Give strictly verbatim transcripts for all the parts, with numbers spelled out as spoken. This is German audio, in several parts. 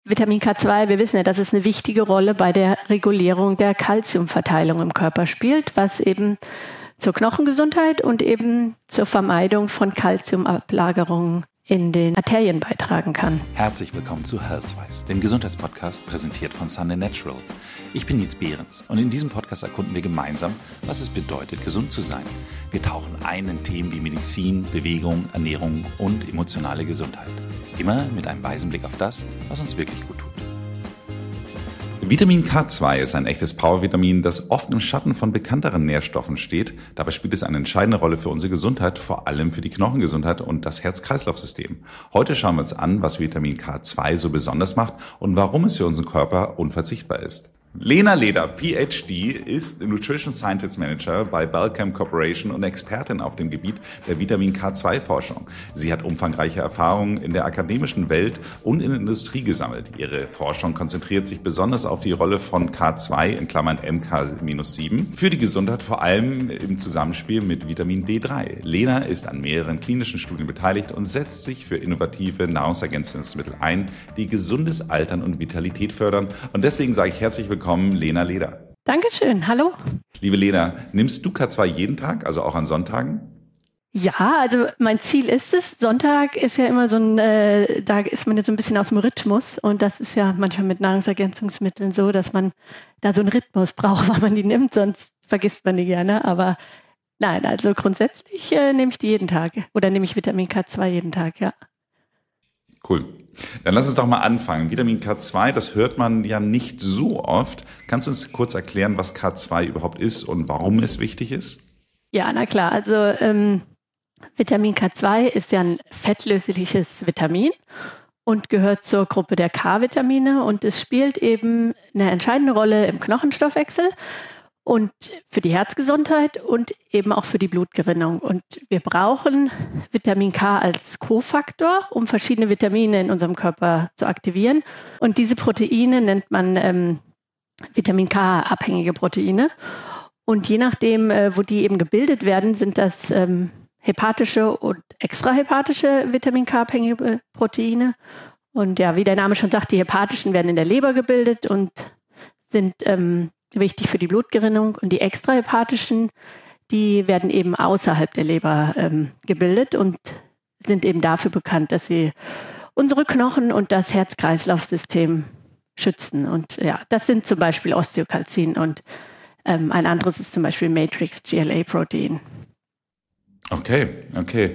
Vitamin K zwei, wir wissen ja, dass es eine wichtige Rolle bei der Regulierung der Kalziumverteilung im Körper spielt, was eben zur Knochengesundheit und eben zur Vermeidung von Kalziumablagerungen in den Arterien beitragen kann. Herzlich willkommen zu Healthwise, dem Gesundheitspodcast präsentiert von Sunday Natural. Ich bin Nietz Behrens und in diesem Podcast erkunden wir gemeinsam, was es bedeutet, gesund zu sein. Wir tauchen ein in Themen wie Medizin, Bewegung, Ernährung und emotionale Gesundheit. Immer mit einem weisen Blick auf das, was uns wirklich gut tut. Vitamin K zwei ist ein echtes Powervitamin, das oft im Schatten von bekannteren Nährstoffen steht. Dabei spielt es eine entscheidende Rolle für unsere Gesundheit, vor allem für die Knochengesundheit und das Herz-Kreislauf-System. Heute schauen wir uns an, was Vitamin K zwei so besonders macht und warum es für unseren Körper unverzichtbar ist. Lena Leder, P H D, ist Nutrition Scientist Manager bei Balchem Corporation und Expertin auf dem Gebiet der Vitamin K zwei Forschung. Sie hat umfangreiche Erfahrungen in der akademischen Welt und in der Industrie gesammelt. Ihre Forschung konzentriert sich besonders auf die Rolle von K zwei, in Klammern M K sieben, für die Gesundheit, vor allem im Zusammenspiel mit Vitamin D drei. Lena ist an mehreren klinischen Studien beteiligt und setzt sich für innovative Nahrungsergänzungsmittel ein, die gesundes Altern und Vitalität fördern. Und deswegen sage ich herzlich willkommen, Willkommen, Lena Leder. Dankeschön, hallo. Liebe Lena, nimmst du K zwei jeden Tag, also auch an Sonntagen? Ja, also mein Ziel ist es. Sonntag ist ja immer so ein, äh, da ist man jetzt so ein bisschen aus dem Rhythmus und das ist ja manchmal mit Nahrungsergänzungsmitteln so, dass man da so einen Rhythmus braucht, weil man die nimmt, sonst vergisst man die gerne. Aber nein, also grundsätzlich äh, nehme ich die jeden Tag oder nehme ich Vitamin K zwei jeden Tag, ja. Cool. Dann lass uns doch mal anfangen. Vitamin K zwei, das hört man ja nicht so oft. Kannst du uns kurz erklären, was K zwei überhaupt ist und warum es wichtig ist? Ja, na klar. Also ähm, Vitamin K zwei ist ja ein fettlösliches Vitamin und gehört zur Gruppe der K-Vitamine und es spielt eben eine entscheidende Rolle im Knochenstoffwechsel und für die Herzgesundheit und eben auch für die Blutgerinnung. Und wir brauchen Vitamin K als Kofaktor, um verschiedene Vitamine in unserem Körper zu aktivieren. Und diese Proteine nennt man ähm, Vitamin K-abhängige Proteine. Und je nachdem, äh, wo die eben gebildet werden, sind das ähm, hepatische und extrahepatische Vitamin K-abhängige Proteine. Und ja, wie der Name schon sagt, die hepatischen werden in der Leber gebildet und sind ähm, wichtig für die Blutgerinnung und die extrahepatischen, die werden eben außerhalb der Leber ähm, gebildet und sind eben dafür bekannt, dass sie unsere Knochen und das Herz-Kreislauf-System schützen. Und ja, das sind zum Beispiel Osteokalzin und ähm, ein anderes ist zum Beispiel Matrix-G L A-Protein. Okay, okay.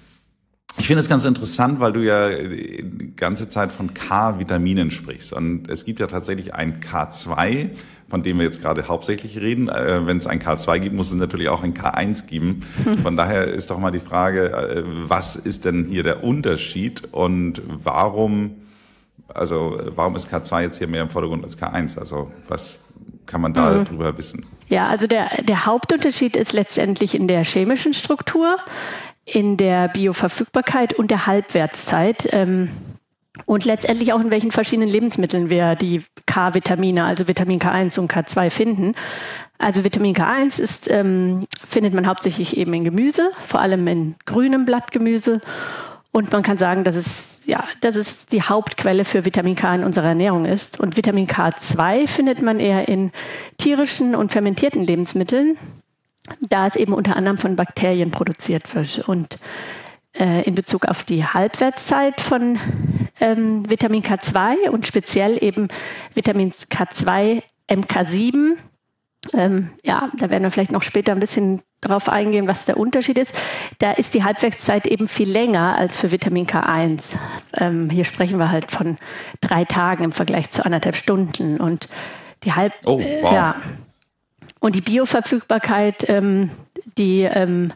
Ich finde es ganz interessant, weil du ja die ganze Zeit von K-Vitaminen sprichst. Und es gibt ja tatsächlich ein K zwei, von dem wir jetzt gerade hauptsächlich reden. Wenn es ein K zwei gibt, muss es natürlich auch ein K eins geben. Von daher ist doch mal die Frage, was ist denn hier der Unterschied und warum, also warum ist K zwei jetzt hier mehr im Vordergrund als K eins? Also was kann man da mhm. drüber wissen? Ja, also der, der Hauptunterschied ist letztendlich in der chemischen Struktur, in der Bioverfügbarkeit und der Halbwertszeit ähm, und letztendlich auch in welchen verschiedenen Lebensmitteln wir die K-Vitamine, also Vitamin K eins und K zwei finden. Also Vitamin K eins ist, ähm, findet man hauptsächlich eben in Gemüse, vor allem in grünem Blattgemüse und man kann sagen, dass es, ja, dass es die Hauptquelle für Vitamin K in unserer Ernährung ist und Vitamin K zwei findet man eher in tierischen und fermentierten Lebensmitteln, da es eben unter anderem von Bakterien produziert wird. Und äh, in Bezug auf die Halbwertszeit von ähm, Vitamin K zwei und speziell eben Vitamin K zwei M K sieben, ähm, ja, da werden wir vielleicht noch später ein bisschen darauf eingehen, was der Unterschied ist. Da ist die Halbwertszeit eben viel länger als für Vitamin K eins. Ähm, hier sprechen wir halt von drei Tagen im Vergleich zu anderthalb Stunden. Und die Halb... Oh, wow. Äh, ja, Und die Bioverfügbarkeit, ähm, die ähm,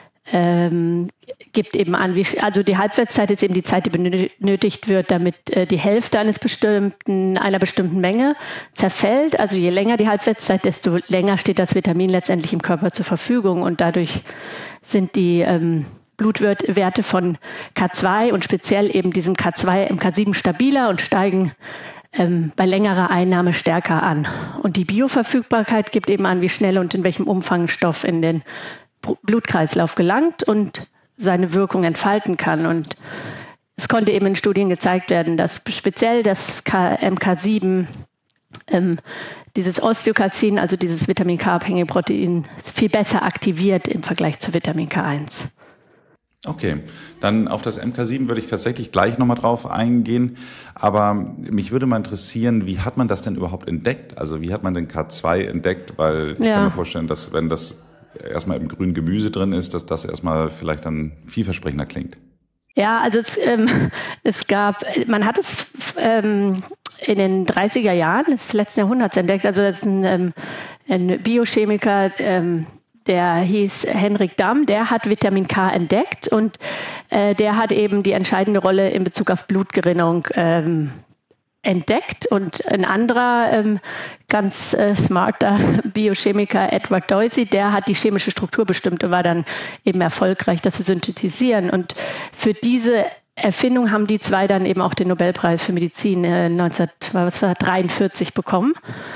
ähm, gibt eben an, wie, also die Halbwertszeit ist eben die Zeit, die benötigt wird, damit äh, die Hälfte eines bestimmten, einer bestimmten Menge zerfällt. Also je länger die Halbwertszeit, desto länger steht das Vitamin letztendlich im Körper zur Verfügung und dadurch sind die ähm, Blutwerte von K zwei und speziell eben diesem K zwei M K sieben stabiler und steigen ähm, bei längerer Einnahme stärker an. Und die Bioverfügbarkeit gibt eben an, wie schnell und in welchem Umfang Stoff in den Blutkreislauf gelangt und seine Wirkung entfalten kann. Und es konnte eben in Studien gezeigt werden, dass speziell das M K sieben, ähm, dieses Osteokalzin, also dieses Vitamin K-abhängige Protein, viel besser aktiviert im Vergleich zu Vitamin K eins. Okay, dann auf das M K sieben würde ich tatsächlich gleich nochmal drauf eingehen, aber mich würde mal interessieren, wie hat man das denn überhaupt entdeckt? Also wie hat man den K zwei entdeckt? Weil ich ja. kann mir vorstellen, dass wenn das erstmal im grünen Gemüse drin ist, dass das erstmal vielleicht dann vielversprechender klingt. Ja, also es, ähm, es gab, man hat es ähm, in den dreißiger Jahren des letzten Jahrhunderts entdeckt. Also das ist ein, ähm, ein Biochemiker, ähm, der hieß Henrik Dam, der hat Vitamin K entdeckt und äh, der hat eben die entscheidende Rolle in Bezug auf Blutgerinnung ähm, entdeckt. Und ein anderer ähm, ganz äh, smarter Biochemiker, Edward Doisy, der hat die chemische Struktur bestimmt und war dann eben erfolgreich, das zu synthetisieren. Und für diese Erfindung haben die zwei dann eben auch den Nobelpreis für Medizin äh, neunzehnhundertdreiundvierzig bekommen.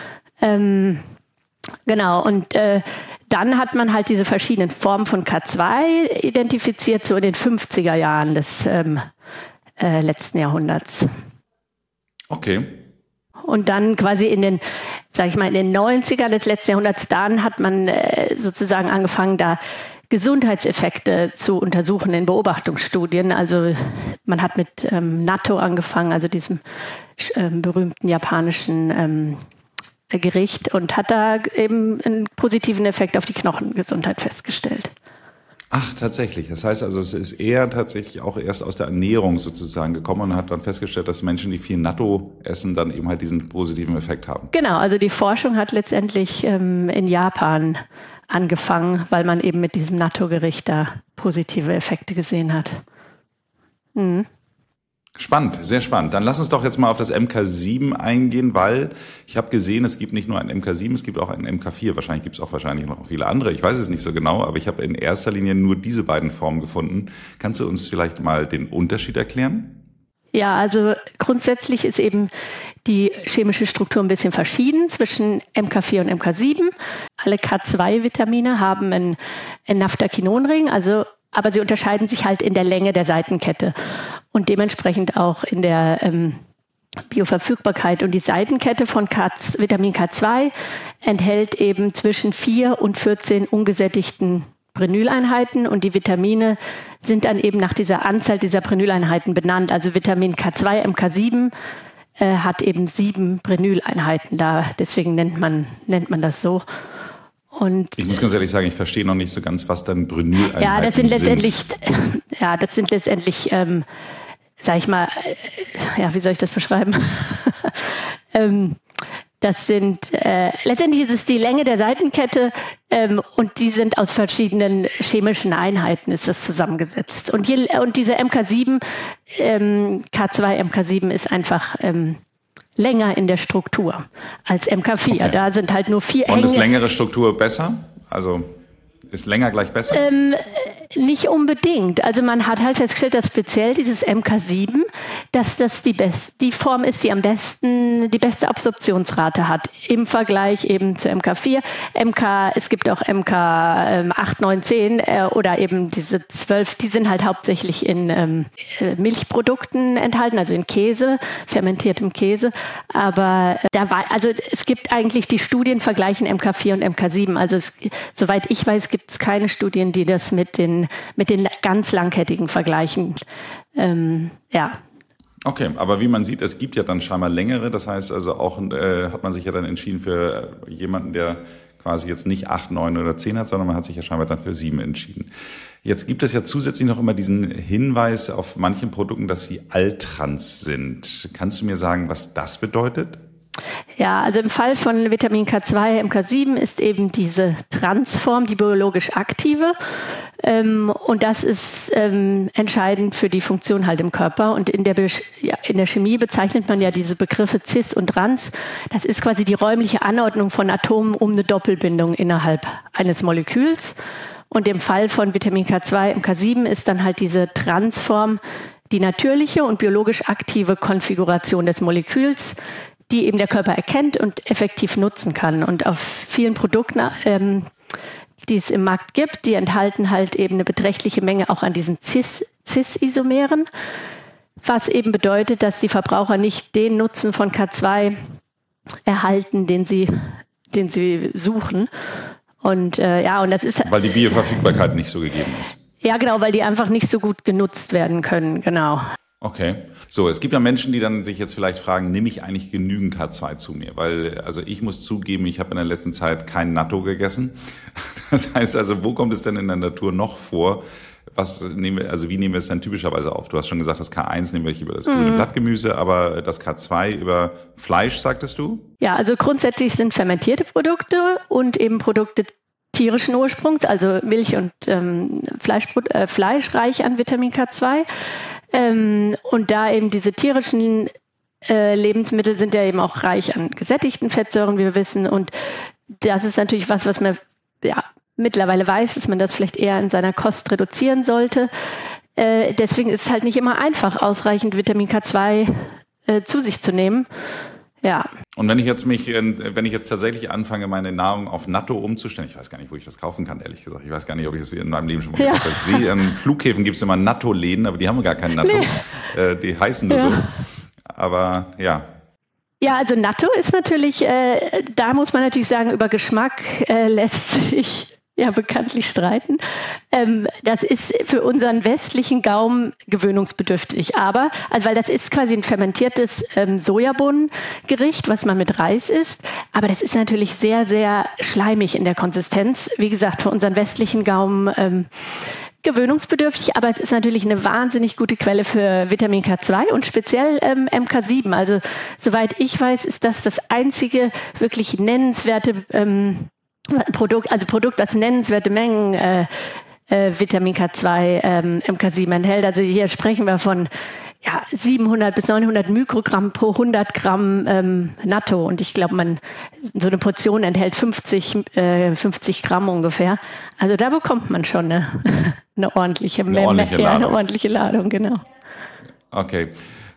Ähm, genau, und äh, dann hat man halt diese verschiedenen Formen von K zwei identifiziert, so in den fünfziger Jahren des ähm, äh, letzten Jahrhunderts. Okay. Und dann quasi in den, sag ich mal, in den neunzigern des letzten Jahrhunderts, dann hat man äh, sozusagen angefangen, da Gesundheitseffekte zu untersuchen in Beobachtungsstudien. Also man hat mit ähm, Natto angefangen, also diesem ähm, berühmten japanischen ähm, Gericht, und hat da eben einen positiven Effekt auf die Knochengesundheit festgestellt. Ach, tatsächlich. Das heißt also, es ist eher tatsächlich auch erst aus der Ernährung sozusagen gekommen und hat dann festgestellt, dass Menschen, die viel Natto essen, dann eben halt diesen positiven Effekt haben. Genau, also die Forschung hat letztendlich ähm, in Japan angefangen, weil man eben mit diesem Natto-Gericht da positive Effekte gesehen hat. Mhm. Spannend, sehr spannend. Dann lass uns doch jetzt mal auf das M K sieben eingehen, weil ich habe gesehen, es gibt nicht nur ein M K sieben, es gibt auch ein M K vier. Wahrscheinlich gibt es auch wahrscheinlich noch viele andere. Ich weiß es nicht so genau, aber ich habe in erster Linie nur diese beiden Formen gefunden. Kannst du uns vielleicht mal den Unterschied erklären? Ja, also grundsätzlich ist eben die chemische Struktur ein bisschen verschieden zwischen M K vier und M K sieben. Alle K zwei Vitamine haben einen, einen Naphthakinonring, also aber sie unterscheiden sich halt in der Länge der Seitenkette und dementsprechend auch in der ähm, Bioverfügbarkeit. Und die Seitenkette von K, Vitamin K zwei enthält eben zwischen vier und vierzehn ungesättigten Prenyleinheiten, und die Vitamine sind dann eben nach dieser Anzahl dieser Prenyleinheiten benannt. Also Vitamin K zwei, M K sieben äh, hat eben sieben Prenyleinheiten da, deswegen nennt man, nennt man das so. Und ich muss ganz ehrlich sagen, ich verstehe noch nicht so ganz, was dann Prenyleinheiten sind. Ja, das sind letztendlich, ja, das sind letztendlich, ähm, sag ich mal, äh, ja, wie soll ich das beschreiben? ähm, das sind, äh, letztendlich ist es die Länge der Seitenkette, ähm, und die sind aus verschiedenen chemischen Einheiten ist das zusammengesetzt. Und, je, und diese M K sieben, ähm, K zwei, M K sieben ist einfach ähm, länger in der Struktur als M K vier. Okay. Da sind halt nur vier Und ist längere Struktur besser? Also ist länger gleich besser? Ähm, nicht unbedingt. Also man hat halt festgestellt, dass speziell dieses M K sieben, dass das die, best, die Form ist, die am besten die beste Absorptionsrate hat im Vergleich eben zu M K vier. M K, es gibt auch M K ähm, acht, neun, zehn äh, oder eben diese zwölf, die sind halt hauptsächlich in ähm, Milchprodukten enthalten, also in Käse, fermentiertem Käse. Aber äh, da war, also es gibt eigentlich, die Studien vergleichen M K vier und M K sieben. Also es, soweit ich weiß, gibt es keine Studien, die das mit den mit den ganz langkettigen vergleichen. Ähm, ja. Okay, aber wie man sieht, es gibt ja dann scheinbar längere. Das heißt also auch, äh, hat man sich ja dann entschieden für jemanden, der quasi jetzt nicht acht, neun oder zehn hat, sondern man hat sich ja scheinbar dann für sieben entschieden. Jetzt gibt es ja zusätzlich noch immer diesen Hinweis auf manchen Produkten, dass sie Alltrans sind. Kannst du mir sagen, was das bedeutet? Ja, also im Fall von Vitamin K zwei, M K sieben ist eben diese Transform die biologisch aktive. Ähm, und das ist ähm, entscheidend für die Funktion halt im Körper. Und in der, Be- ja, in der Chemie bezeichnet man ja diese Begriffe Cis und Trans. Das ist quasi die räumliche Anordnung von Atomen um eine Doppelbindung innerhalb eines Moleküls. Und im Fall von Vitamin K zwei, M K sieben ist dann halt diese Transform die natürliche und biologisch aktive Konfiguration des Moleküls, die eben der Körper erkennt und effektiv nutzen kann. Und auf vielen Produkten, ähm, die es im Markt gibt, die enthalten halt eben eine beträchtliche Menge auch an diesen Cis, Cis-Isomeren. was eben bedeutet, dass die Verbraucher nicht den Nutzen von K zwei erhalten, den sie, den sie suchen. Und äh, ja, und das ist weil die Bioverfügbarkeit nicht so gegeben ist. Ja, genau, weil die einfach nicht so gut genutzt werden können, genau. Okay. So, es gibt ja Menschen, die dann sich jetzt vielleicht fragen, nehme ich eigentlich genügend K zwei zu mir? Weil, also ich muss zugeben, ich habe in der letzten Zeit kein Natto gegessen. Das heißt also, wo kommt es denn in der Natur noch vor? Was nehmen wir, also wie nehmen wir es denn typischerweise auf? Du hast schon gesagt, das K eins nehmen wir über das grüne mhm. Blattgemüse, aber das K zwei über Fleisch, sagtest du? Ja, also grundsätzlich sind fermentierte Produkte und eben Produkte tierischen Ursprungs, also Milch und ähm, Fleisch, äh, Fleisch reich an Vitamin K zwei. Ähm, und da eben diese tierischen äh, Lebensmittel sind ja eben auch reich an gesättigten Fettsäuren, wie wir wissen. Und das ist natürlich was, was man ja mittlerweile weiß, dass man das vielleicht eher in seiner Kost reduzieren sollte. Äh, deswegen ist es halt nicht immer einfach, ausreichend Vitamin K zwei äh, zu sich zu nehmen. Ja. Und wenn ich jetzt mich, wenn ich jetzt tatsächlich anfange, meine Nahrung auf Natto umzustellen, ich weiß gar nicht, wo ich das kaufen kann, ehrlich gesagt. Ich weiß gar nicht, ob ich das in meinem Leben schon mal gekauft habe. Ich sehe, an Flughäfen gibt es immer Natto-Läden, aber die haben gar keinen Natto. Nee. Äh, die heißen nur ja. so. Aber ja. Ja, also Natto ist natürlich, äh, da muss man natürlich sagen, über Geschmack äh, lässt sich ja bekanntlich streiten. Ähm, das ist für unseren westlichen Gaumen gewöhnungsbedürftig. Aber, also weil das ist quasi ein fermentiertes ähm, Sojabohnengericht, was man mit Reis isst. Aber das ist natürlich sehr, sehr schleimig in der Konsistenz. Wie gesagt, für unseren westlichen Gaumen ähm, gewöhnungsbedürftig. Aber es ist natürlich eine wahnsinnig gute Quelle für Vitamin K zwei und speziell ähm, M K sieben. Also soweit ich weiß, ist das das einzige wirklich nennenswerte ähm, Produkt, also Produkt, das nennenswerte Mengen äh, äh, Vitamin K zwei, ähm, M K sieben enthält. Also hier sprechen wir von ja, siebenhundert bis neunhundert Mikrogramm pro hundert Gramm ähm, Natto. Und ich glaube, man so eine Portion enthält fünfzig, äh, fünfzig Gramm ungefähr. Also da bekommt man schon eine, eine ordentliche, eine ordentliche mehr, Ladung. Ja, eine ordentliche Ladung, genau. Okay.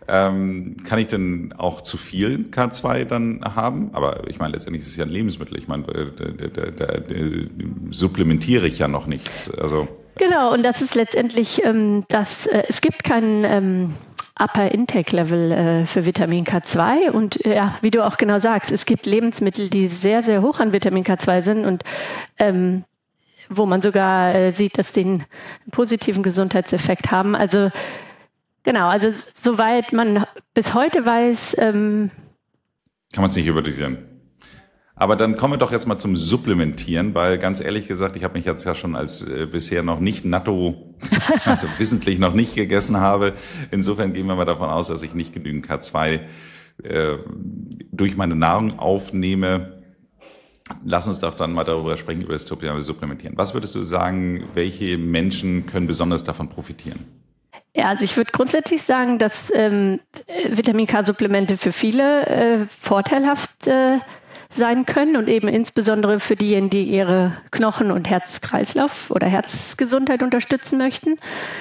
Ähm, kann ich denn auch zu viel K zwei dann haben? Aber ich meine, letztendlich ist es ja ein Lebensmittel. Ich meine, da, da, da, da supplementiere ich ja noch nichts. Also genau, und das ist letztendlich, ähm, dass äh, es gibt keinen ähm, Upper Intake Level äh, für Vitamin K zwei. Und äh, ja, wie du auch genau sagst, es gibt Lebensmittel, die sehr, sehr hoch an Vitamin K zwei sind und ähm, wo man sogar äh, sieht, dass die einen positiven Gesundheitseffekt haben. Also genau, also soweit man bis heute weiß, ähm kann man es nicht überdosieren. Aber dann kommen wir doch jetzt mal zum Supplementieren, weil ganz ehrlich gesagt, ich habe mich jetzt ja schon als äh, bisher noch nicht Natto, also wissentlich noch nicht gegessen habe. Insofern gehen wir mal davon aus, dass ich nicht genügend K zwei äh, durch meine Nahrung aufnehme. Lass uns doch dann mal darüber sprechen, über das Supplementieren. Was würdest du sagen, welche Menschen können besonders davon profitieren? Ja, also ich würde grundsätzlich sagen, dass ähm, Vitamin-K-Supplemente für viele äh, vorteilhaft äh, sein können und eben insbesondere für diejenigen, die ihre Knochen- und Herz-Kreislauf- oder Herzgesundheit unterstützen möchten.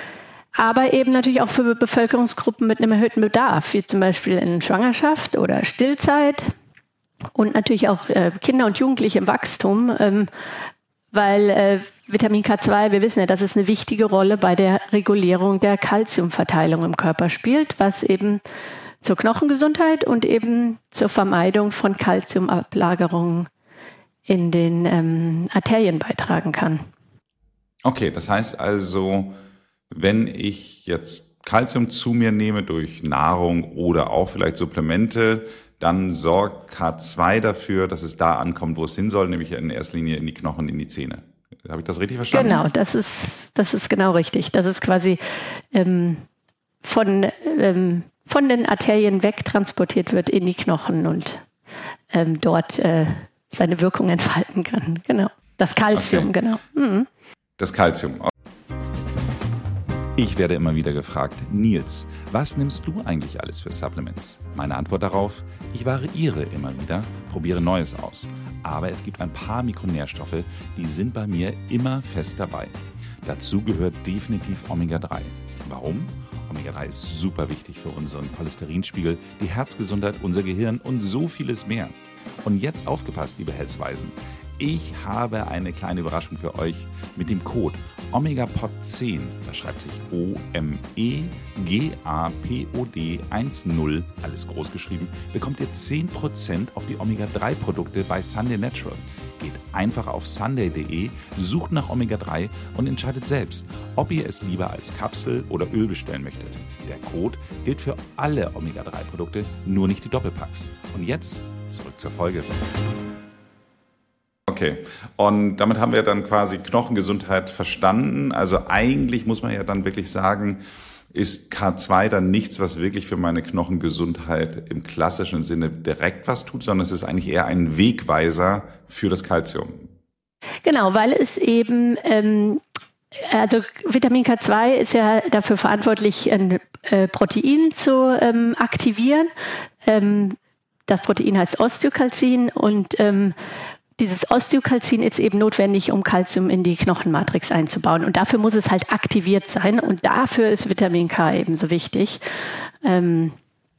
Aber eben natürlich auch für Bevölkerungsgruppen mit einem erhöhten Bedarf, wie zum Beispiel in Schwangerschaft oder Stillzeit und natürlich auch äh, Kinder und Jugendliche im Wachstum. Ähm, Weil äh, Vitamin K zwei, wir wissen ja, dass es eine wichtige Rolle bei der Regulierung der Kalziumverteilung im Körper spielt, was eben zur Knochengesundheit und eben zur Vermeidung von Kalziumablagerungen in den ähm, Arterien beitragen kann. Okay, das heißt also, wenn ich jetzt Kalzium zu mir nehme durch Nahrung oder auch vielleicht Supplemente, dann sorgt K zwei dafür, dass es da ankommt, wo es hin soll, nämlich in erster Linie in die Knochen, in die Zähne. Habe ich das richtig verstanden? Genau, das ist, das ist genau richtig. Das ist quasi ähm, von, ähm, von den Arterien wegtransportiert wird in die Knochen und ähm, dort äh, seine Wirkung entfalten kann. Genau. Das Kalzium, okay. Genau. Mhm. Das Kalzium. Ich werde immer wieder gefragt, Nils, was nimmst du eigentlich alles für Supplements? Meine Antwort darauf, ich variiere immer wieder, probiere Neues aus. Aber es gibt ein paar Mikronährstoffe, die sind bei mir immer fest dabei. Dazu gehört definitiv Omega drei. Warum? Omega drei ist super wichtig für unseren Cholesterinspiegel, die Herzgesundheit, unser Gehirn und so vieles mehr. Und jetzt aufgepasst, liebe Healthweisen. Ich habe eine kleine Überraschung für euch mit dem Code Omegapod zehn. Das schreibt sich O M E G A P O D zehn, alles groß geschrieben, bekommt ihr zehn Prozent auf die Omega drei Produkte bei Sunday Natural. Geht einfach auf sunday punkt de, sucht nach Omega drei und entscheidet selbst, ob ihr es lieber als Kapsel oder Öl bestellen möchtet. Der Code gilt für alle Omega drei Produkte, nur nicht die Doppelpacks. Und jetzt zurück zur Folge. Okay, und damit haben wir dann quasi Knochengesundheit verstanden. Also eigentlich muss man ja dann wirklich sagen, ist K zwei dann nichts, was wirklich für meine Knochengesundheit im klassischen Sinne direkt was tut, sondern es ist eigentlich eher ein Wegweiser für das Calcium. Genau, weil es eben, ähm, also Vitamin K zwei ist ja dafür verantwortlich, ein äh, Protein zu ähm, aktivieren. Ähm, das Protein heißt Osteokalzin und ähm, dieses Osteokalzin ist eben notwendig, um Kalzium in die Knochenmatrix einzubauen. Und dafür muss es halt aktiviert sein. Und dafür ist Vitamin K eben so wichtig. Ähm,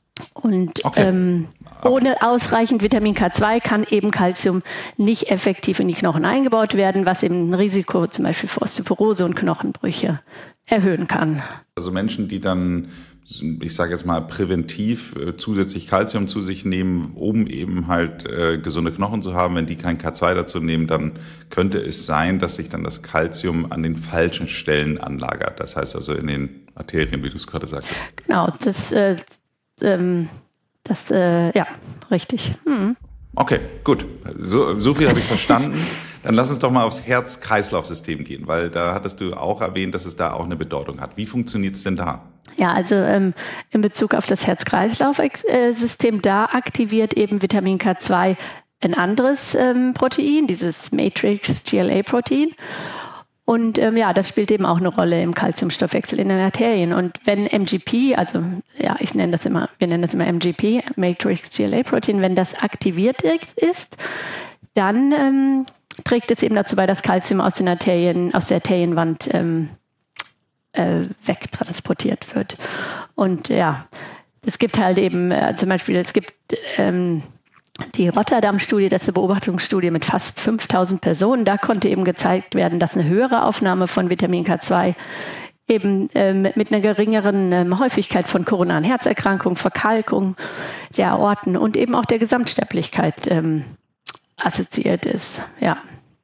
und okay. ähm, ohne ausreichend Vitamin K zwei kann eben Kalzium nicht effektiv in die Knochen eingebaut werden, was eben ein Risiko zum Beispiel für Osteoporose und Knochenbrüche erhöhen kann. Also Menschen, die dann, ich sage jetzt mal, präventiv äh, zusätzlich Kalzium zu sich nehmen, um eben halt äh, gesunde Knochen zu haben, wenn die kein K zwei dazu nehmen, dann könnte es sein, dass sich dann das Kalzium an den falschen Stellen anlagert. Das heißt also in den Arterien, wie du es gerade sagtest. Genau, das, äh, ähm, das äh, ja, richtig. Mhm. Okay, gut. So, so viel habe ich verstanden. Dann lass uns doch mal aufs Herz-Kreislauf-System gehen, weil da hattest du auch erwähnt, dass es da auch eine Bedeutung hat. Wie funktioniert es denn da? Ja, also ähm, in Bezug auf das Herz-Kreislauf-System, da aktiviert eben Vitamin K zwei ein anderes ähm, Protein, dieses Matrix-G L A-Protein. Und ähm, ja, das spielt eben auch eine Rolle im Kalziumstoffwechsel in den Arterien. Und wenn M G P, also ja, ich nenne das immer, wir nennen das immer M G P, Matrix-G L A-Protein, wenn das aktiviert ist, dann ähm, trägt es eben dazu bei, dass Kalzium aus den Arterien, aus der Arterienwand ähm, äh, wegtransportiert wird. Und ja, es gibt halt eben äh, zum Beispiel, es gibt ähm, die Rotterdam-Studie, das ist eine Beobachtungsstudie mit fast fünftausend Personen. Da konnte eben gezeigt werden, dass eine höhere Aufnahme von Vitamin K zwei eben ähm, mit einer geringeren ähm, Häufigkeit von koronaren Herzerkrankungen, Verkalkung der Aorten und eben auch der Gesamtsterblichkeit ähm, assoziiert ist. Ja.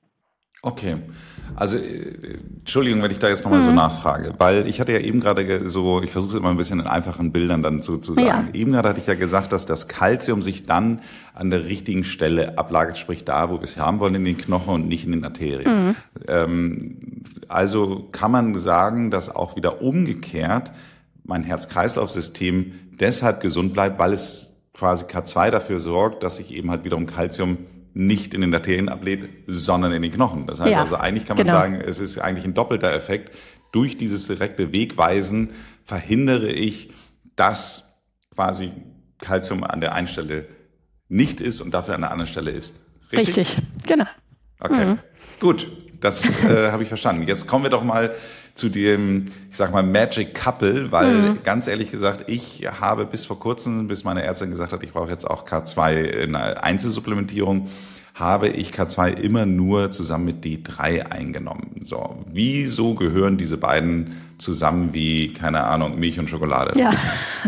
Okay. Also, äh, Entschuldigung, wenn ich da jetzt nochmal mhm. so nachfrage, weil ich hatte ja eben gerade so, ich versuche es immer ein bisschen in einfachen Bildern dann so zu sagen. Ja. Eben gerade hatte ich ja gesagt, dass das Kalzium sich dann an der richtigen Stelle ablagert, sprich da, wo wir es haben wollen, in den Knochen und nicht in den Arterien. Mhm. Ähm, also kann man sagen, dass auch wieder umgekehrt mein Herz-Kreislauf-System deshalb gesund bleibt, weil es quasi K zwei dafür sorgt, dass sich eben halt wiederum Kalzium nicht in den Arterien ablädt, sondern in den Knochen. Das heißt ja, also eigentlich kann man genau. sagen, es ist eigentlich ein doppelter Effekt. Durch dieses direkte Wegweisen verhindere ich, dass quasi Kalzium an der einen Stelle nicht ist und dafür an der anderen Stelle ist. Richtig? Richtig, genau. Okay, mhm. gut, das äh, habe ich verstanden. Jetzt kommen wir doch mal zu dem, ich sag mal, Magic Couple, weil mhm. ganz ehrlich gesagt, ich habe bis vor kurzem, bis meine Ärztin gesagt hat, ich brauche jetzt auch K zwei in einer Einzelsupplementierung, habe ich K zwei immer nur zusammen mit D drei eingenommen. So, wieso gehören diese beiden zusammen wie, keine Ahnung, Milch und Schokolade? Ja,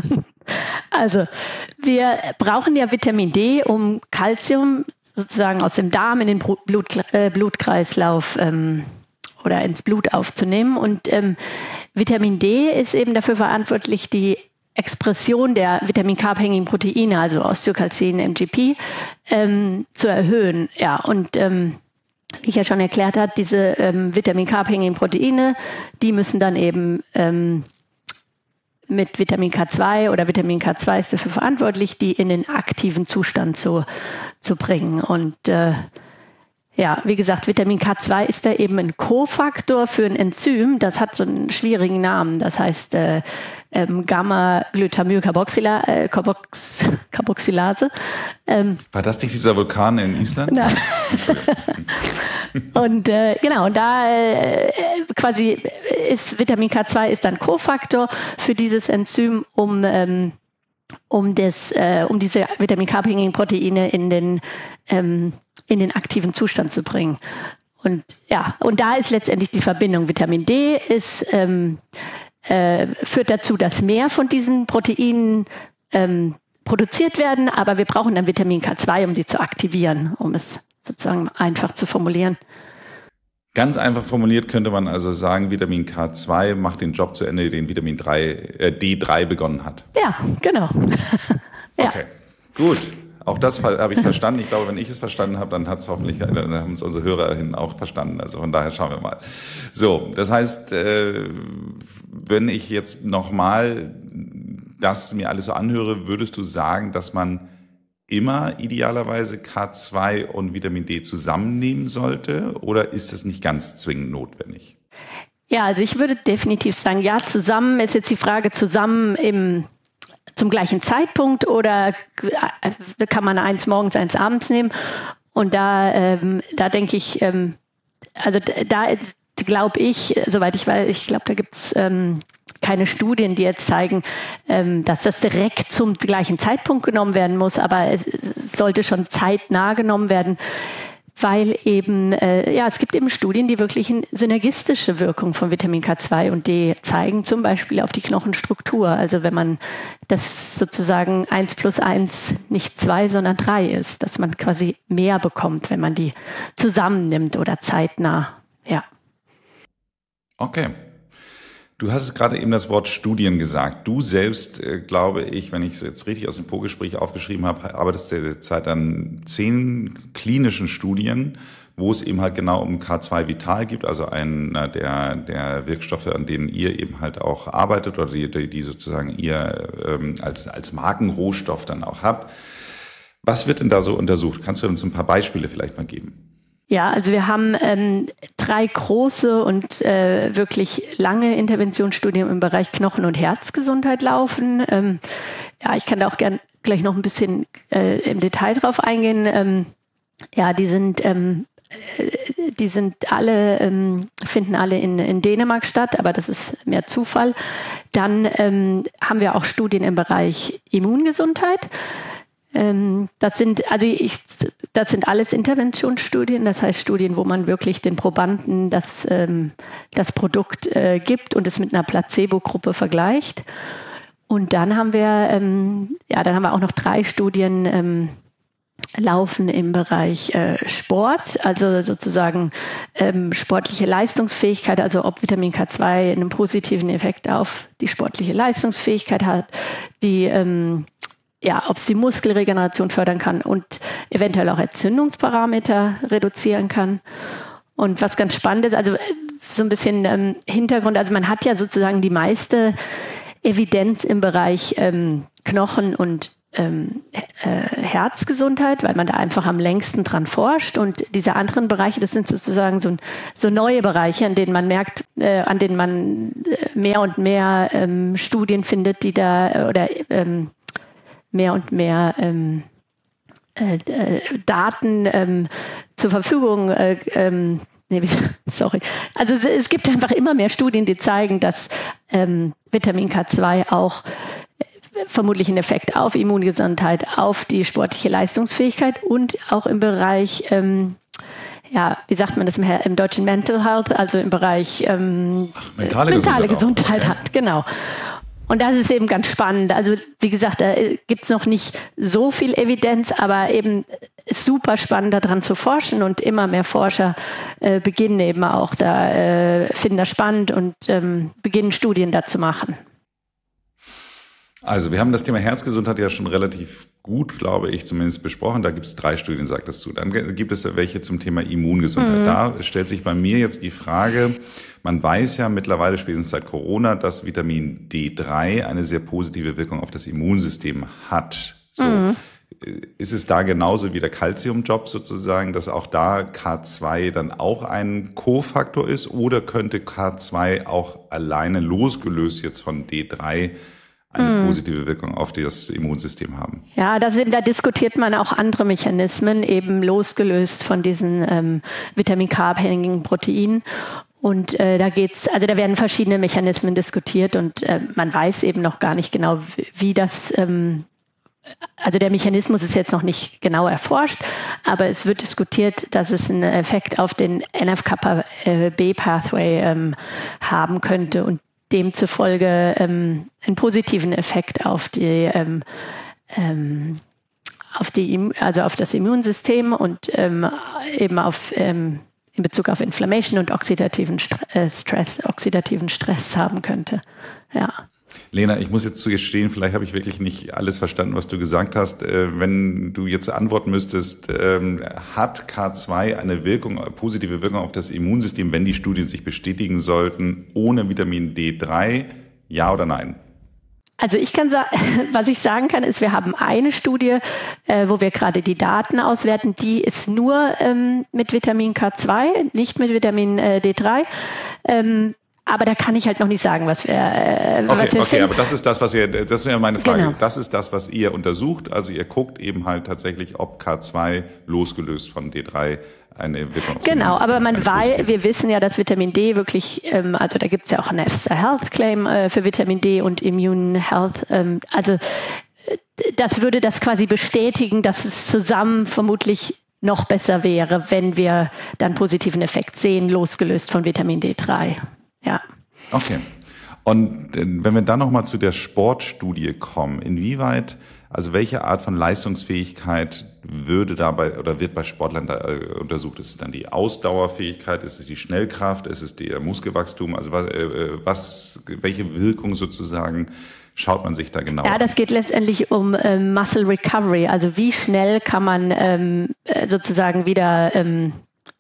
also wir brauchen ja Vitamin D, um Kalzium sozusagen aus dem Darm in den Blut, äh, Blutkreislauf ähm, oder ins Blut aufzunehmen. Und ähm, Vitamin D ist eben dafür verantwortlich, die Expression der Vitamin K-abhängigen Proteine, also Osteokalzin, M G P, ähm, zu erhöhen. Ja, und ähm, wie ich ja schon erklärt habe, diese ähm, Vitamin K-abhängigen Proteine, die müssen dann eben ähm, mit Vitamin K zwei oder Vitamin K zwei ist dafür verantwortlich, die in den aktiven Zustand zu, zu bringen. Und äh, ja, wie gesagt, Vitamin K zwei ist da eben ein Kofaktor für ein Enzym. Das hat so einen schwierigen Namen. Das heißt äh, ähm, Gamma-Glutamylcarboxyla, äh, Carbox, Carboxylase. Ähm, War das nicht dieser Vulkan in Island? Na. Und äh, genau, und da äh, quasi ist Vitamin K zwei ist dann Kofaktor für dieses Enzym, um ähm, um das, äh, um diese Vitamin K-abhängigen Proteine in den ähm, in den aktiven Zustand zu bringen. Und ja, und da ist letztendlich die Verbindung. Vitamin D ist, ähm, äh, führt dazu, dass mehr von diesen Proteinen ähm, produziert werden, aber wir brauchen dann Vitamin K zwei, um die zu aktivieren, um es sozusagen einfach zu formulieren. Ganz einfach formuliert könnte man also sagen, Vitamin K zwei macht den Job zu Ende, den Vitamin drei, äh, D drei begonnen hat. Ja, genau. Ja. Okay, gut. Auch das habe ich verstanden. Ich glaube, wenn ich es verstanden habe, dann hat es hoffentlich, dann haben es unsere HörerInnen auch verstanden. Also von daher schauen wir mal. So, das heißt, wenn ich jetzt nochmal das mir alles so anhöre, würdest du sagen, dass man immer idealerweise K zwei und Vitamin D zusammennehmen sollte? Oder ist das nicht ganz zwingend notwendig? Ja, also ich würde definitiv sagen, ja, zusammen ist jetzt die Frage, zusammen im zum gleichen Zeitpunkt oder kann man eins morgens, eins abends nehmen? Und da, ähm, da denke ich, ähm, also da glaube ich, soweit ich weiß, ich glaube, da gibt es ähm, keine Studien, die jetzt zeigen, ähm, dass das direkt zum gleichen Zeitpunkt genommen werden muss, aber es sollte schon zeitnah genommen werden, weil eben, äh, ja, es gibt eben Studien, die wirklich eine synergistische Wirkung von Vitamin K zwei und D zeigen, zum Beispiel auf die Knochenstruktur. Also wenn man das sozusagen eins plus eins nicht zwei, sondern drei ist, dass man quasi mehr bekommt, wenn man die zusammennimmt oder zeitnah, ja. Okay. Du hattest gerade eben das Wort Studien gesagt. Du selbst, äh, glaube ich, wenn ich es jetzt richtig aus dem Vorgespräch aufgeschrieben habe, arbeitest derzeit an zehn klinischen Studien, wo es eben halt genau um K zwei Vital gibt, also einer der, der Wirkstoffe, an denen ihr eben halt auch arbeitet oder die, die, die sozusagen ihr ähm, als, als Markenrohstoff dann auch habt. Was wird denn da so untersucht? Kannst du uns ein paar Beispiele vielleicht mal geben? Ja, also wir haben ähm, drei große und äh, wirklich lange Interventionsstudien im Bereich Knochen- und Herzgesundheit laufen. Ähm, ja, ich kann da auch gern gleich noch ein bisschen äh, im Detail drauf eingehen. Ähm, ja, die sind, ähm, äh, die sind alle, ähm, finden alle in, in Dänemark statt, aber das ist mehr Zufall. Dann ähm, haben wir auch Studien im Bereich Immungesundheit. Ähm, das sind, also ich, das sind alles Interventionsstudien, das heißt Studien, wo man wirklich den Probanden das, ähm, das Produkt äh, gibt und es mit einer Placebo-Gruppe vergleicht. Und dann haben wir, ähm, ja, dann haben wir auch noch drei Studien ähm, laufen im Bereich äh, Sport, also sozusagen ähm, sportliche Leistungsfähigkeit, also ob Vitamin K zwei einen positiven Effekt auf die sportliche Leistungsfähigkeit hat, die ähm, ja, ob es die Muskelregeneration fördern kann und eventuell auch Entzündungsparameter reduzieren kann. Und was ganz spannend ist, also so ein bisschen ähm, Hintergrund, also man hat ja sozusagen die meiste Evidenz im Bereich ähm, Knochen- und ähm, äh, Herzgesundheit, weil man da einfach am längsten dran forscht. Und diese anderen Bereiche, das sind sozusagen so, so neue Bereiche, an denen man merkt, äh, an denen man mehr und mehr ähm, Studien findet, die da oder ähm, mehr und mehr ähm, äh, Daten ähm, zur Verfügung, äh, ähm, nee, sorry, also es, es gibt einfach immer mehr Studien, die zeigen, dass ähm, Vitamin K zwei auch äh, vermutlich einen Effekt auf Immungesundheit, auf die sportliche Leistungsfähigkeit und auch im Bereich, ähm, ja, wie sagt man das im, im Deutschen, Mental Health, also im Bereich ähm, Ach, mentale, mentale Gesundheit, Gesundheit okay. hat, genau. Und das ist eben ganz spannend. Also wie gesagt, da gibt es noch nicht so viel Evidenz, aber eben super spannend daran zu forschen und immer mehr Forscher äh, beginnen eben auch da, äh, finden das spannend und ähm, beginnen Studien da zu machen. Also wir haben das Thema Herzgesundheit ja schon relativ gut, glaube ich, zumindest besprochen. Da gibt es drei Studien, sagtest du. Dann gibt es welche zum Thema Immungesundheit. Mhm. Da stellt sich bei mir jetzt die Frage, man weiß ja mittlerweile spätestens seit Corona, dass Vitamin D drei eine sehr positive Wirkung auf das Immunsystem hat. So. Mhm. Ist es da genauso wie der Calciumjob sozusagen, dass auch da K zwei dann auch ein Kofaktor ist? Oder könnte K zwei auch alleine losgelöst jetzt von D drei eine positive Wirkung auf das Immunsystem haben? Ja, da, sind, da diskutiert man auch andere Mechanismen, eben losgelöst von diesen ähm, Vitamin K-abhängigen Proteinen. Und äh, da geht's, also da werden verschiedene Mechanismen diskutiert und äh, man weiß eben noch gar nicht genau, wie, wie das, ähm, also der Mechanismus ist jetzt noch nicht genau erforscht, aber es wird diskutiert, dass es einen Effekt auf den N F kappa B Pathway ähm, haben könnte und demzufolge ähm, einen positiven Effekt auf die ähm, ähm, auf die, also auf das Immunsystem und ähm, eben auf ähm, in Bezug auf Inflammation und oxidativen Stress, oxidativen Stress haben könnte. Ja. Lena, ich muss jetzt gestehen, vielleicht habe ich wirklich nicht alles verstanden, was du gesagt hast. Wenn du jetzt antworten müsstest, hat K zwei eine Wirkung, eine positive Wirkung auf das Immunsystem, wenn die Studien sich bestätigen sollten, ohne Vitamin D drei? Ja oder nein? Also ich kann sagen, was ich sagen kann, ist, wir haben eine Studie, äh, wo wir gerade die Daten auswerten, die ist nur ähm, mit Vitamin K zwei, nicht mit Vitamin äh, D drei. Ähm, aber da kann ich halt noch nicht sagen, was wir, äh, okay, was wir okay, finden. aber das ist das, was ihr, das wäre meine Frage. Genau. Das ist das, was ihr untersucht. Also ihr guckt eben halt tatsächlich, ob K zwei losgelöst von D drei eine Wirkung auf Genau, aber man weiß, wir wissen ja, dass Vitamin D wirklich, ähm, also da gibt es ja auch einen EFSA Health Claim äh, für Vitamin D und Immune Health. Ähm, also äh, das würde das quasi bestätigen, dass es zusammen vermutlich noch besser wäre, wenn wir dann positiven Effekt sehen, losgelöst von Vitamin D drei. Ja. Okay. Und äh, wenn wir dann nochmal zu der Sportstudie kommen, inwieweit, also welche Art von Leistungsfähigkeit würde dabei oder wird bei Sportlern da, äh, untersucht? Ist es dann die Ausdauerfähigkeit, ist es die Schnellkraft, ist es der Muskelwachstum? Also was, äh, was welche Wirkung sozusagen schaut man sich da genau an? Ja, das geht letztendlich um ähm, Muscle Recovery, also wie schnell kann man ähm, sozusagen wieder ähm,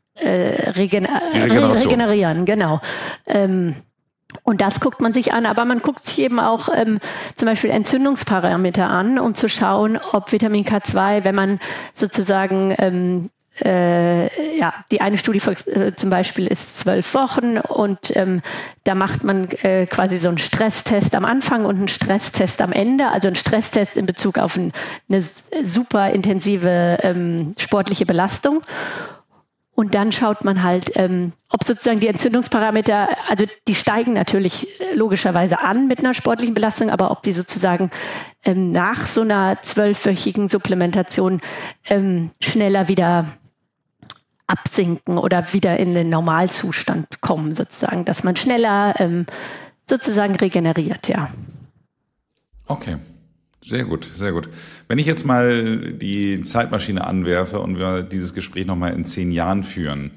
äh, regen Regeneration. regenerieren, genau. Ähm, Und das guckt man sich an, aber man guckt sich eben auch ähm, zum Beispiel Entzündungsparameter an, um zu schauen, ob Vitamin K zwei, wenn man sozusagen, ähm, äh, ja, die eine Studie äh, zum Beispiel ist zwölf Wochen und ähm, da macht man äh, quasi so einen Stresstest am Anfang und einen Stresstest am Ende, also einen Stresstest in Bezug auf ein, eine super intensive ähm, sportliche Belastung. Und dann schaut man halt, ähm, ob sozusagen die Entzündungsparameter, also die steigen natürlich logischerweise an mit einer sportlichen Belastung, aber ob die sozusagen ähm, nach so einer zwölfwöchigen Supplementation ähm, schneller wieder absinken oder wieder in den Normalzustand kommen sozusagen, dass man schneller ähm, sozusagen regeneriert, ja. Okay. Sehr gut, sehr gut. Wenn ich jetzt mal die Zeitmaschine anwerfe und wir dieses Gespräch nochmal in zehn Jahren führen,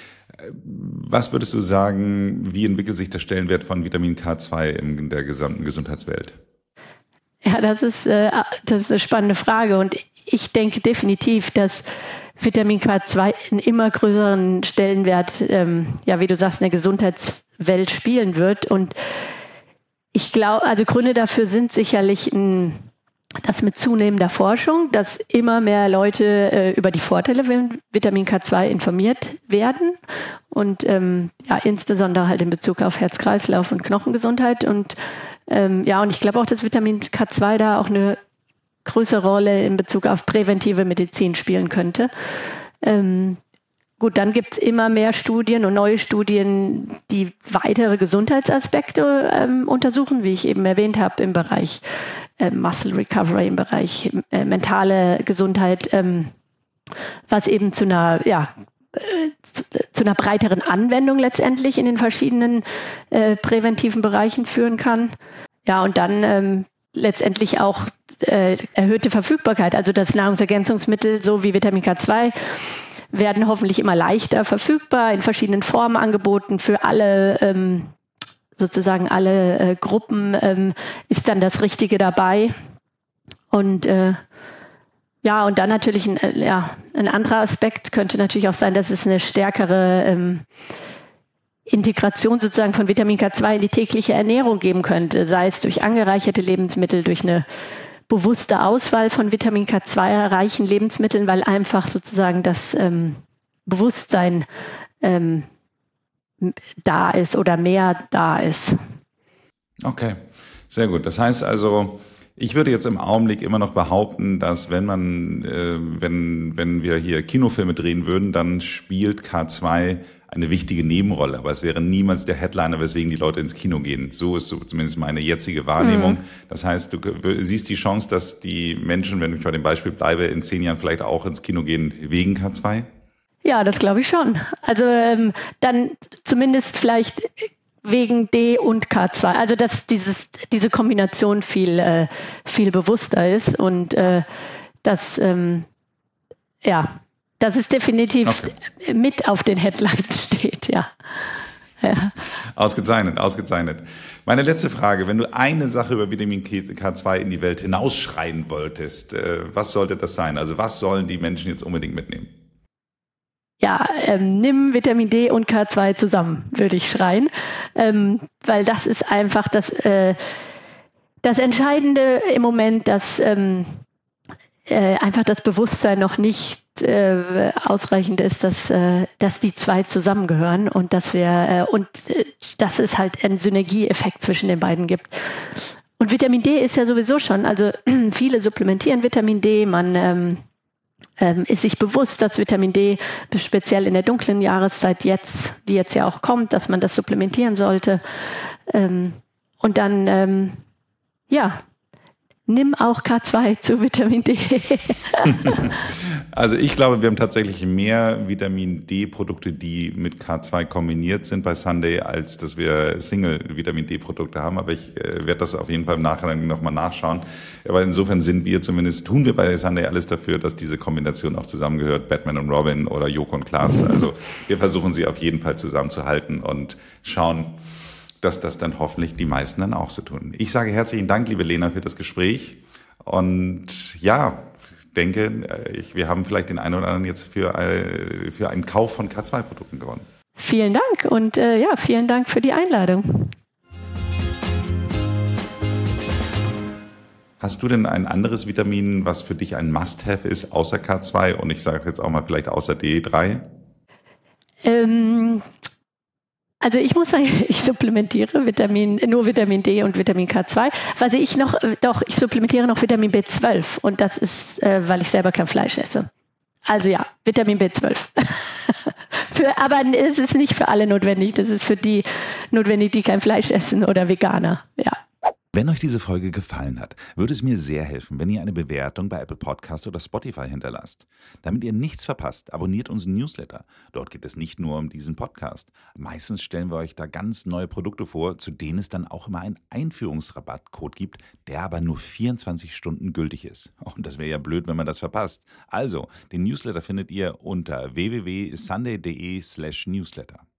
was würdest du sagen, wie entwickelt sich der Stellenwert von Vitamin K zwei in der gesamten Gesundheitswelt? Ja, das ist, äh, das ist eine spannende Frage und ich denke definitiv, dass Vitamin K zwei einen immer größeren Stellenwert, ähm, ja, wie du sagst, in der Gesundheitswelt spielen wird und ich glaube, also Gründe dafür sind sicherlich ein das mit zunehmender Forschung, dass immer mehr Leute äh, über die Vorteile von Vitamin K zwei informiert werden und ähm, ja, insbesondere halt in Bezug auf Herz-Kreislauf- und Knochengesundheit und ähm, ja, und ich glaube auch, dass Vitamin K zwei da auch eine größere Rolle in Bezug auf präventive Medizin spielen könnte. Ähm, Gut, dann gibt es immer mehr Studien und neue Studien, die weitere Gesundheitsaspekte ähm, untersuchen, wie ich eben erwähnt habe, im Bereich äh, Muscle Recovery, im Bereich äh, mentale Gesundheit, ähm, was eben zu einer, ja, äh, zu, zu einer breiteren Anwendung letztendlich in den verschiedenen äh, präventiven Bereichen führen kann. Ja, und dann ähm, letztendlich auch äh, erhöhte Verfügbarkeit, also das Nahrungsergänzungsmittel, so wie Vitamin K zwei, werden hoffentlich immer leichter verfügbar, in verschiedenen Formen angeboten für alle, ähm, sozusagen alle äh, Gruppen ähm, ist dann das Richtige dabei. Und äh, ja, und dann natürlich ein, äh, ja, ein anderer Aspekt könnte natürlich auch sein, dass es eine stärkere ähm, Integration sozusagen von Vitamin K zwei in die tägliche Ernährung geben könnte, sei es durch angereicherte Lebensmittel, durch eine bewusste Auswahl von Vitamin K zwei reichen Lebensmitteln, weil einfach sozusagen das ähm, Bewusstsein ähm, da ist oder mehr da ist. Okay, sehr gut. Das heißt also, Ich würde jetzt im Augenblick immer noch behaupten, dass wenn man, äh, wenn, wenn wir hier Kinofilme drehen würden, dann spielt K zwei eine wichtige Nebenrolle. Aber es wäre niemals der Headliner, weswegen die Leute ins Kino gehen. So ist so zumindest meine jetzige Wahrnehmung. Mhm. Das heißt, du siehst die Chance, dass die Menschen, wenn ich bei dem Beispiel bleibe, in zehn Jahren vielleicht auch ins Kino gehen wegen K zwei? Ja, das glaube ich schon. Also ähm, dann zumindest vielleicht wegen D und K zwei, also dass dieses, diese Kombination viel, äh, viel bewusster ist und äh, dass, ähm, ja, dass es definitiv okay. mit auf den Headlines steht, ja. ja. Ausgezeichnet, ausgezeichnet. Meine letzte Frage, wenn du eine Sache über Vitamin K zwei in die Welt hinausschreien wolltest, äh, was sollte das sein? Also was sollen die Menschen jetzt unbedingt mitnehmen? Ja, ähm, nimm Vitamin D und K zwei zusammen, würde ich schreien, ähm, weil das ist einfach das, äh, das Entscheidende im Moment, dass ähm, äh, einfach das Bewusstsein noch nicht äh, ausreichend ist, dass, äh, dass die zwei zusammengehören und dass wir äh, und äh, dass es halt einen Synergieeffekt zwischen den beiden gibt. Und Vitamin D ist ja sowieso schon, also viele supplementieren Vitamin D, man ähm, Ähm, ist sich bewusst, dass Vitamin D speziell in der dunklen Jahreszeit jetzt, die jetzt ja auch kommt, dass man das supplementieren sollte. Ähm, und dann, ähm, ja, nimm auch K zwei zu Vitamin D. Also ich glaube, wir haben tatsächlich mehr Vitamin D-Produkte, die mit K zwei kombiniert sind bei Sunday, als dass wir Single-Vitamin D-Produkte haben. Aber ich äh, werde das auf jeden Fall im Nachhinein nochmal nachschauen. Aber insofern sind wir zumindest, tun wir bei Sunday alles dafür, dass diese Kombination auch zusammengehört, Batman und Robin oder Joko und Klaas. Also wir versuchen sie auf jeden Fall zusammenzuhalten und schauen, dass das dann hoffentlich die meisten dann auch so tun. Ich sage herzlichen Dank, liebe Lena, für das Gespräch. Und ja, denke, ich, wir haben vielleicht den einen oder anderen jetzt für, für einen Kauf von K zwei Produkten gewonnen. Vielen Dank und äh, ja, vielen Dank für die Einladung. Hast du denn ein anderes Vitamin, was für dich ein Must-Have ist, außer K zwei und ich sage es jetzt auch mal vielleicht außer D drei? Ähm... Also ich muss sagen, ich supplementiere Vitamin, nur Vitamin D und Vitamin K zwei. Was ich noch, doch, ich supplementiere noch Vitamin B zwölf und das ist, äh, weil ich selber kein Fleisch esse. Also ja, Vitamin B zwölf. für, aber es ist nicht für alle notwendig, das ist für die notwendig, die kein Fleisch essen oder Veganer, ja. Wenn euch diese Folge gefallen hat, würde es mir sehr helfen, wenn ihr eine Bewertung bei Apple Podcast oder Spotify hinterlasst. Damit ihr nichts verpasst, abonniert unseren Newsletter. Dort geht es nicht nur um diesen Podcast. Meistens stellen wir euch da ganz neue Produkte vor, zu denen es dann auch immer einen Einführungsrabattcode gibt, der aber nur vierundzwanzig Stunden gültig ist. Und das wäre ja blöd, wenn man das verpasst. Also, den Newsletter findet ihr unter w w w punkt sunday punkt de slash newsletter.